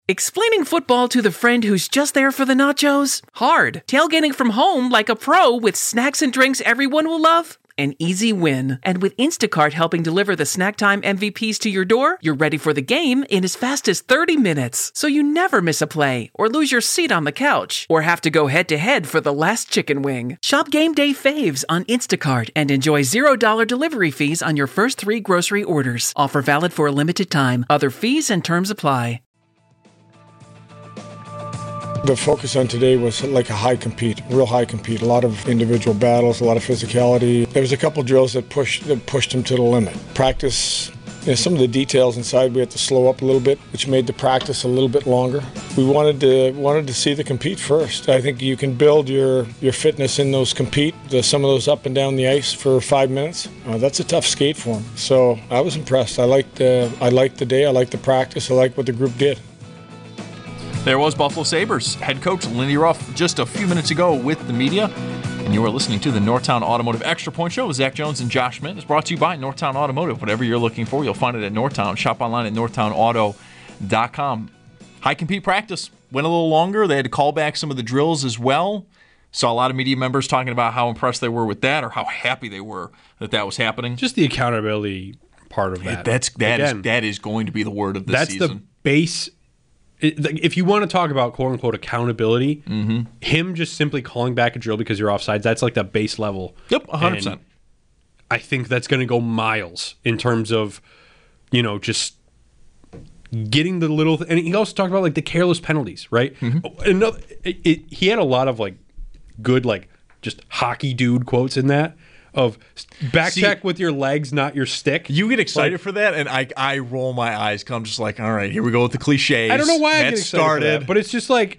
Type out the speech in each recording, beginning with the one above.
Explaining football to the friend who's just there for the nachos? Hard. Tailgating from home like a pro with snacks and drinks everyone will love? An easy win. And with Instacart helping deliver the snack time MVPs to your door, you're ready for the game in as fast as 30 minutes. So you never miss a play, or lose your seat on the couch, or have to go head-to-head for the last chicken wing. Shop Game Day Faves on Instacart and enjoy $0 delivery fees on your first 3 grocery orders. Offer valid for a limited time. Other fees and terms apply. The focus on today was like a high compete, real high compete. A lot of individual battles, a lot of physicality. There was a couple drills that pushed them to the limit. Practice, some of the details inside we had to slow up a little bit, which made the practice a little bit longer. We wanted to see the compete first. I think you can build your fitness in those some of those up and down the ice for 5 minutes. That's a tough skate for them. So I was impressed. I liked the day. I liked the practice. I liked what the group did. There was Buffalo Sabres head coach Lindy Ruff just a few minutes ago with the media. And you are listening to the Northtown Automotive Extra Point Show with Zach Jones and Josh Schmidt. It's brought to you by Northtown Automotive. Whatever you're looking for, you'll find it at Northtown. Shop online at northtownauto.com. High compete practice went a little longer. They had to call back some of the drills as well. Saw a lot of media members talking about how impressed they were with that, or how happy they were that was happening. Just the accountability part of that. That is going to be the word of this season. That's the base. If you want to talk about quote-unquote accountability, him just simply calling back a drill because you're offsides, that's like the base level. Yep, 100%. And I think that's going to go miles in terms of, just getting the little... And he also talked about, like, the careless penalties, right? He had a lot of, like, good, like, just hockey dude quotes in that. Of check with your legs, not your stick. You get excited for that, and I roll my eyes because I'm just like, all right, here we go with the cliches. I don't know why I get excited for that, but it's just like,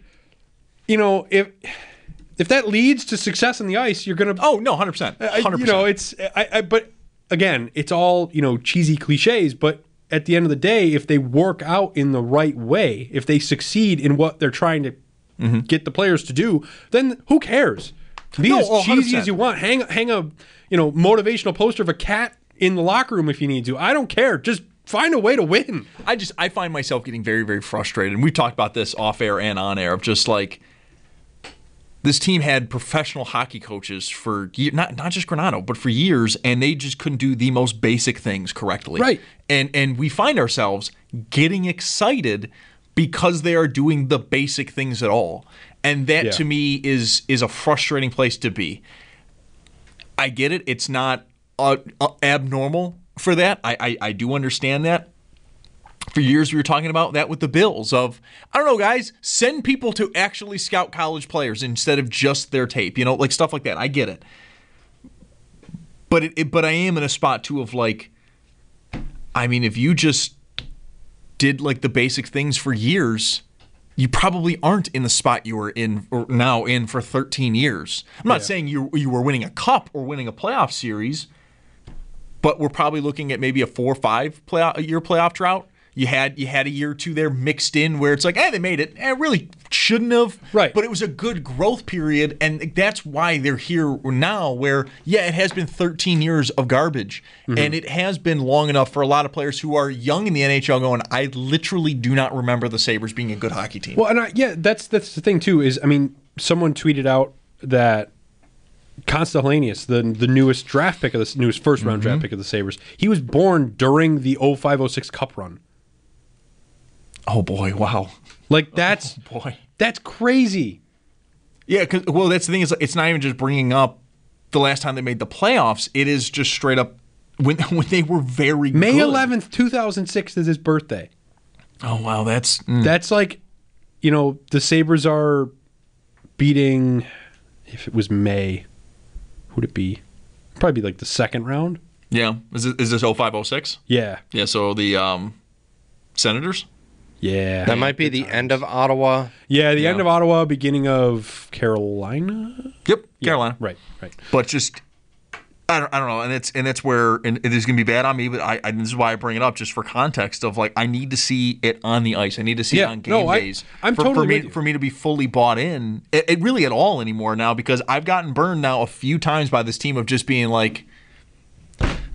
if that leads to success on the ice, you're gonna. Oh no, 100%, 100%. But again, it's all cheesy cliches. But at the end of the day, if they work out in the right way, if they succeed in what they're trying to get the players to do, then who cares? Be as cheesy 100%. as you want. Hang a motivational poster of a cat in the locker room if you need to. I don't care. Just find a way to win. I find myself getting very, very frustrated. And we've talked about this off air and on air of just like this team had professional hockey coaches for not just Granato, but for years, and they just couldn't do the most basic things correctly. Right. And we find ourselves getting excited because they are doing the basic things at all. And that to me is a frustrating place to be. I get it. It's not abnormal for that. I do understand that. For years we were talking about that with the Bills of, I don't know, guys, send people to actually scout college players instead of just their tape. Like stuff like that. I get it. But I am in a spot too of like, I mean, if you just did like the basic things for years, you probably aren't in the spot you were in or now in for 13 years. I'm not saying you were winning a cup or winning a playoff series, but we're probably looking at maybe a 4 or 5 year playoff drought. You had a year or two there mixed in where it's like, they made it. It really shouldn't have. Right. But it was a good growth period, and that's why they're here now where, it has been 13 years of garbage. And it has been long enough for a lot of players who are young in the NHL going, I literally do not remember the Sabres being a good hockey team. Well, and that's the thing, too, is, someone tweeted out that Constantinius, the newest draft pick of the newest first-round draft pick of the Sabres, he was born during the 05-06 Cup run. Oh, boy, wow. Like, that's crazy. Yeah, that's the thing is it's not even just bringing up the last time they made the playoffs. It is just straight up when they were very May good. 11th, 2006 is his birthday. Oh, wow, that's like, the Sabres are beating, if it was May, who'd it be? Probably be like the second round. Yeah. Is this 05-06? Yeah. Yeah, so the Senators? Yeah. That might be the end of Ottawa. Yeah, the end of Ottawa, beginning of Carolina. Yep, Carolina. Right. But just I don't know, and it's where it is going to be bad on me. But this is why I bring it up just for context of like I need to see it on the ice. I need to see it on game days. I'm totally with you. For me to be fully bought in, it really at all anymore now because I've gotten burned now a few times by this team of just being like,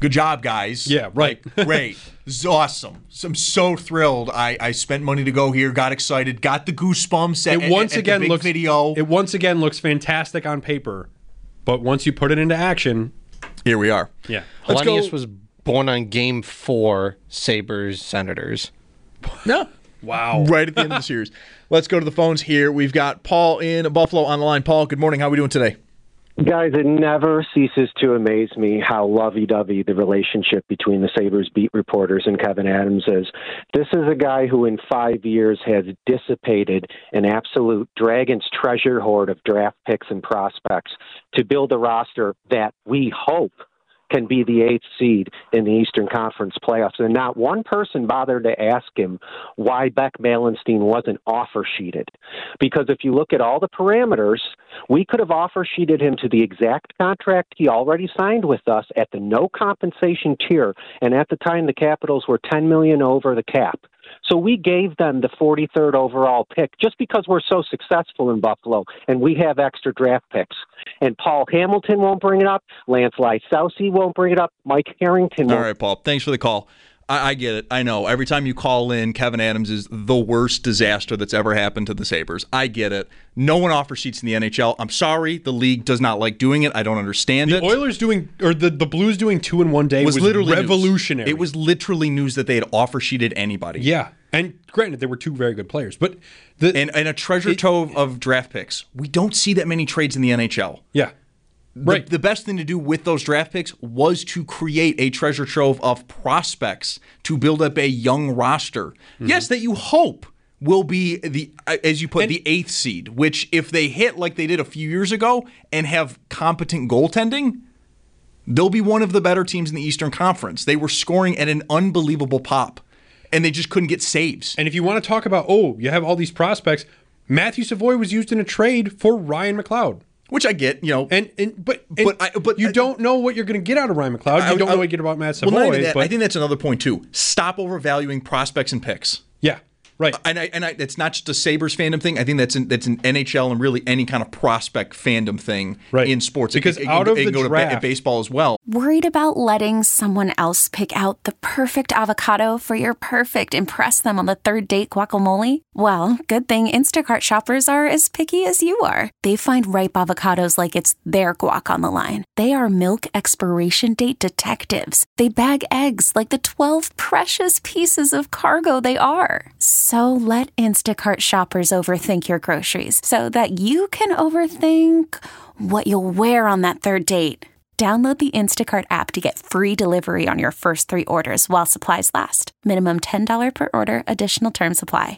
good job, guys. Yeah, right. Like, great. This is awesome. So I'm so thrilled. I spent money to go here, got excited, got the goosebumps at the big video. It once again looks fantastic on paper, but once you put it into action, here we are. Yeah. Hellenius was born on Game 4, Sabres-Senators. No. Wow. Right at the end of the series. Let's go to the phones here. We've got Paul in Buffalo on the line. Paul, good morning. How are we doing today? Guys, it never ceases to amaze me how lovey-dovey the relationship between the Sabres beat reporters and Kevin Adams is. This is a guy who in 5 years has dissipated an absolute Dragons treasure hoard of draft picks and prospects to build a roster that we hope can be the 8th seed in the Eastern Conference playoffs. And not one person bothered to ask him why Beck Malenstein wasn't offer sheeted. Because if you look at all the parameters, we could have offer sheeted him to the exact contract he already signed with us at the no compensation tier. And at the time, the Capitals were $10 million over the cap. So we gave them the 43rd overall pick just because we're so successful in Buffalo and we have extra draft picks. And Paul Hamilton won't bring it up. Lance Lysowski won't bring it up. Mike Harrington won't. All right, Paul. Thanks for the call. I get it. I know. Every time you call in, Kevin Adams is the worst disaster that's ever happened to the Sabres. I get it. No one offers sheets in the NHL. I'm sorry. The league does not like doing it. I don't understand it. The Oilers doing, or the Blues doing 2 in 1 day was literally revolutionary. News. It was literally news that they had offer sheeted anybody. Yeah. And granted, they were 2 very good players. But and a treasure trove of draft picks. We don't see that many trades in the NHL. Yeah. Right. The best thing to do with those draft picks was to create a treasure trove of prospects to build up a young roster. Mm-hmm. Yes, that you hope will be as you put, the 8th seed, which if they hit like they did a few years ago and have competent goaltending, they'll be one of the better teams in the Eastern Conference. They were scoring at an unbelievable pop, and they just couldn't get saves. And if you want to talk about, you have all these prospects, Matthew Savoie was used in a trade for Ryan McLeod. Which I get, but you don't know what you're going to get out of Ryan McLeod. You don't know what you get about Matt Savoie. Well, I think that's another point too. Stop overvaluing prospects and picks. Yeah, right. And it's not just a Sabres fandom thing. I think that's an NHL and really any kind of prospect fandom thing in sports. Because out of the draft, to baseball as well. Worried about letting someone else pick out the perfect avocado for your perfect impress them on the 3rd date guacamole? Well, good thing Instacart shoppers are as picky as you are. They find ripe avocados like it's their guac on the line. They are milk expiration date detectives. They bag eggs like the 12 precious pieces of cargo they are. So let Instacart shoppers overthink your groceries so that you can overthink what you'll wear on that 3rd date. Download the Instacart app to get free delivery on your first 3 orders while supplies last. Minimum $10 per order. Additional terms apply.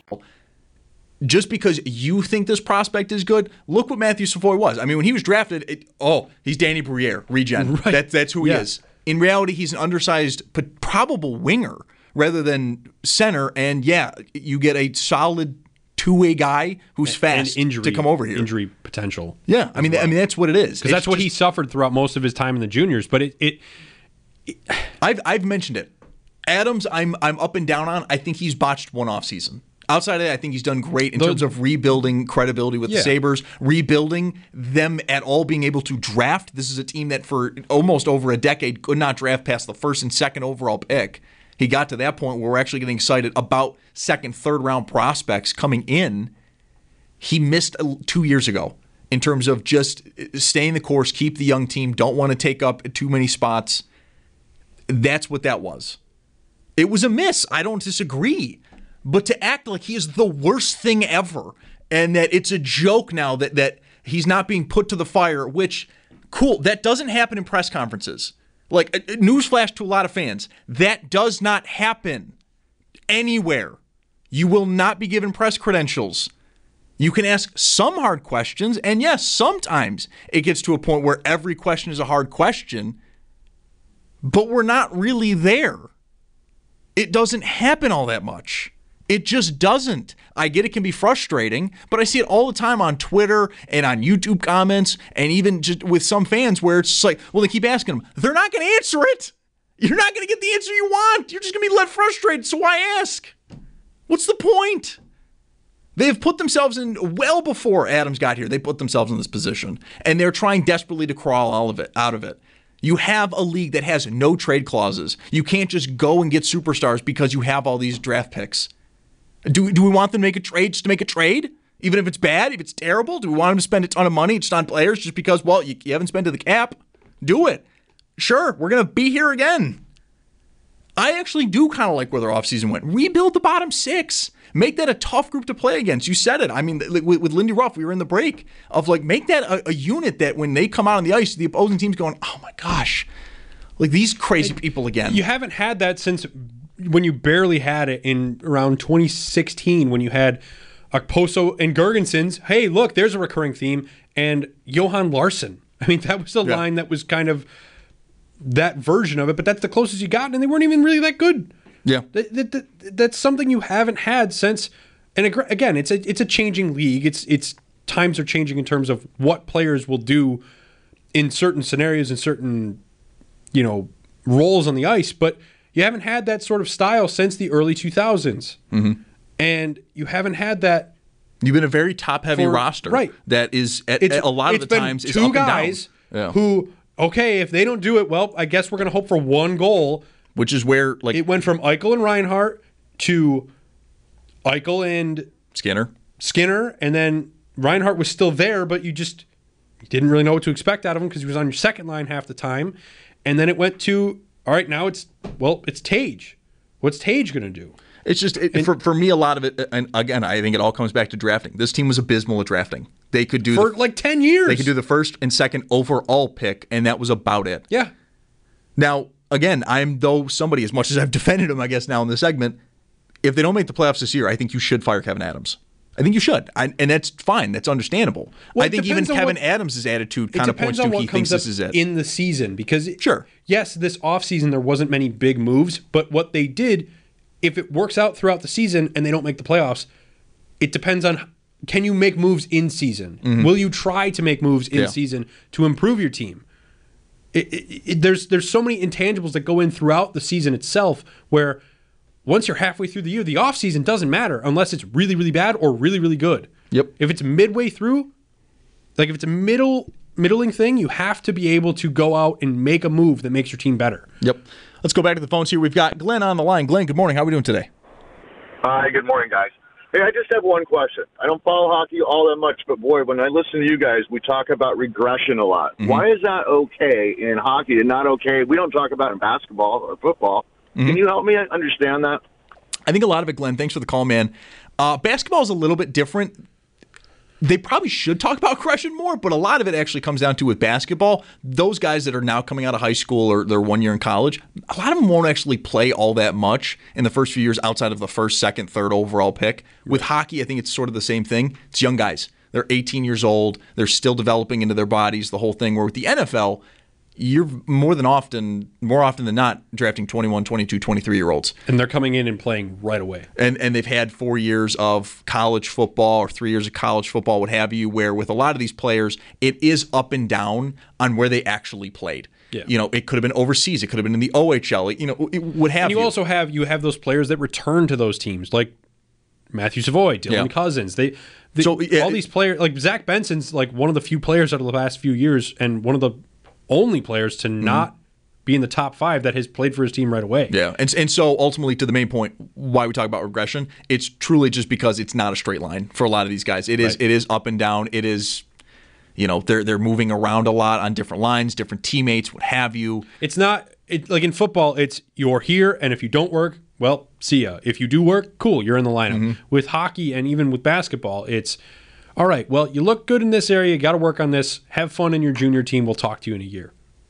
Just because you think this prospect is good, look what Matthew Savoie was. I mean, when he was drafted, he's Danny Briere, regen. Right. That's who he is. In reality, he's an undersized, probable winger rather than center. And you get a solid two-way guy who's fast to come over here. Injury potential. Yeah, I mean that's what it is. Because that's what he suffered throughout most of his time in the juniors. But I've mentioned it. Adams, I'm up and down on. I think he's botched one off season. Outside of that, I think he's done great in terms of rebuilding credibility with the Sabres, rebuilding them at all, being able to draft. This is a team that for almost over a decade could not draft past the 1st and 2nd overall pick. He got to that point where we're actually getting excited about 2nd, 3rd round prospects coming in. He missed 2 years ago in terms of just staying the course, keep the young team, don't want to take up too many spots. That's what that was. It was a miss. I don't disagree. But to act like he is the worst thing ever and that it's a joke now that he's not being put to the fire, which, cool, that doesn't happen in press conferences. Like, newsflash to a lot of fans, that does not happen anywhere. You will not be given press credentials. You can ask some hard questions, and yes, sometimes it gets to a point where every question is a hard question, but we're not really there. It doesn't happen all that much. It just doesn't. I get it can be frustrating, but I see it all the time on Twitter and on YouTube comments and even just with some fans where it's just like, well, they keep asking them. They're not going to answer it. You're not going to get the answer you want. You're just going to be left frustrated, so why ask? What's the point? They have put themselves in, well before Adams got here, they put themselves in this position, and they're trying desperately to crawl out of it. You have a league that has no trade clauses. You can't just go and get superstars because you have all these draft picks. Do we want them to make a trade just to make a trade? Even if it's bad, if it's terrible? Do we want them to spend a ton of money just on players just because, well, you haven't spent to the cap? Do it. Sure, we're going to be here again. I actually do kind of like where their offseason went. Rebuild the bottom 6. Make that a tough group to play against. You said it. I mean, with Lindy Ruff, we were in the break of like, make that a unit that when they come out on the ice, the opposing team's going, oh my gosh, like these crazy people again. You haven't had that since when you barely had it in around 2016 when you had Okposo and Girgensons. Hey, look, there's a recurring theme. And Johan Larsson. I mean, that was the line that was kind of that version of it, but that's the closest you got, and they weren't even really that good. Yeah, that's something you haven't had since. And again, it's a changing league. It's times are changing in terms of what players will do in certain scenarios and certain roles on the ice. But you haven't had that sort of style since the early 2000s, and you haven't had that. You've been a very top-heavy roster, right? That is a lot of the times two guys who, okay, if they don't do it, well, I guess we're going to hope for one goal. Which is where, like, it went from Eichel and Reinhart to Eichel and Skinner, and then Reinhart was still there, but you didn't really know what to expect out of him because he was on your second line half the time. And then it went to, all right, now it's Tage. What's Tage going to do? It's just, for me, a lot of it, and again, I think it all comes back to drafting. This team was abysmal at drafting. They could do for like 10 years. They could do the first and second overall pick, and that was about it. Yeah. Now, again, somebody, as much as I've defended him, I guess, now in this segment, if they don't make the playoffs this year, I think you should fire Kevin Adams. I think you should. And that's fine. That's understandable. Well, I think even Kevin Adams' attitude kind of points to he thinks this is it. In the season, because sure, yes, this offseason there wasn't many big moves, but what they did, if it works out throughout the season and they don't make the playoffs, it depends on, can you make moves in season? Mm-hmm. Will you try to make moves in season to improve your team? There's so many intangibles that go in throughout the season itself where once you're halfway through the year, the offseason doesn't matter unless it's really, really bad or really, really good. Yep. If it's midway through, like if it's a middling thing, you have to be able to go out and make a move that makes your team better. Yep. Let's go back to the phones here. We've got Glenn on the line. Glenn, good morning. How are we doing today? Hi, good morning, guys. Hey, I just have one question. I don't follow hockey all that much, but boy, when I listen to you guys, we talk about regression a lot. Mm-hmm. Why is that okay in hockey and not okay? We don't talk about it in basketball or football. Mm-hmm. Can you help me understand that? I think a lot of it, Glenn, thanks for the call, man. Basketball is a little bit different. They probably should talk about regression more, but a lot of it actually comes down to with basketball, those guys that are now coming out of high school or they're 1 year in college, a lot of them won't actually play all that much in the first few years outside of the first, second, third overall pick. With hockey, I think it's sort of the same thing. It's young guys. They're 18 years old. They're still developing into their bodies, the whole thing. Where with the NFL, you're more often than not drafting 21, 22, 23-year-olds. And they're coming in and playing right away. And they've had 4 years of college football or 3 years of college football, what have you, where with a lot of these players, it is up and down on where they actually played. Yeah. You know, it could have been overseas. It could have been in the OHL. You know, what have you. And you also have those players that return to those teams, like Matthew Savoy, Dylan Cousins. All these players, like Zach Benson's like one of the few players out of the last few years and one of the only players to not be in the top 5 that has played for his team right away. Yeah, and so ultimately to the main point, why we talk about regression, it's truly just because it's not a straight line for a lot of these guys. It is up and down. It is, you know, they're moving around a lot on different lines, different teammates, what have you. It's not like in football. It's you're here, and if you don't work, well, see ya. If you do work, cool, you're in the lineup. Mm-hmm. With hockey and even with basketball, it's all right, well, you look good in this area. You got to work on this. Have fun in your junior team. We'll talk to you in a year.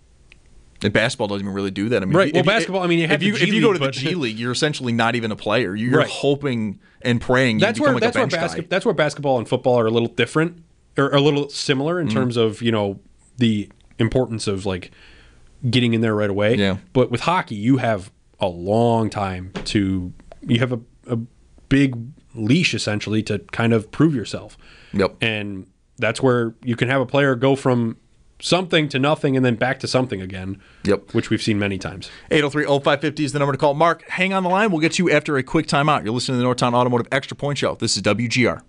And basketball doesn't even really do that. I mean, right. Well, basketball, I mean, if you go to the G League, you're essentially not even a player. You're hoping and praying you become like a bench guy. That's where basketball and football are a little different or a little similar in terms of, you know, the importance of like getting in there right away. Yeah. But with hockey, you have a long time you have a big leash essentially to kind of prove yourself. Yep. And that's where you can have a player go from something to nothing and then back to something again. Yep. Which we've seen many times. 803-0550 is the number to call. Mark, hang on the line. We'll get you after a quick timeout. You're listening to the Northtown Automotive Extra Point Show. This is WGR.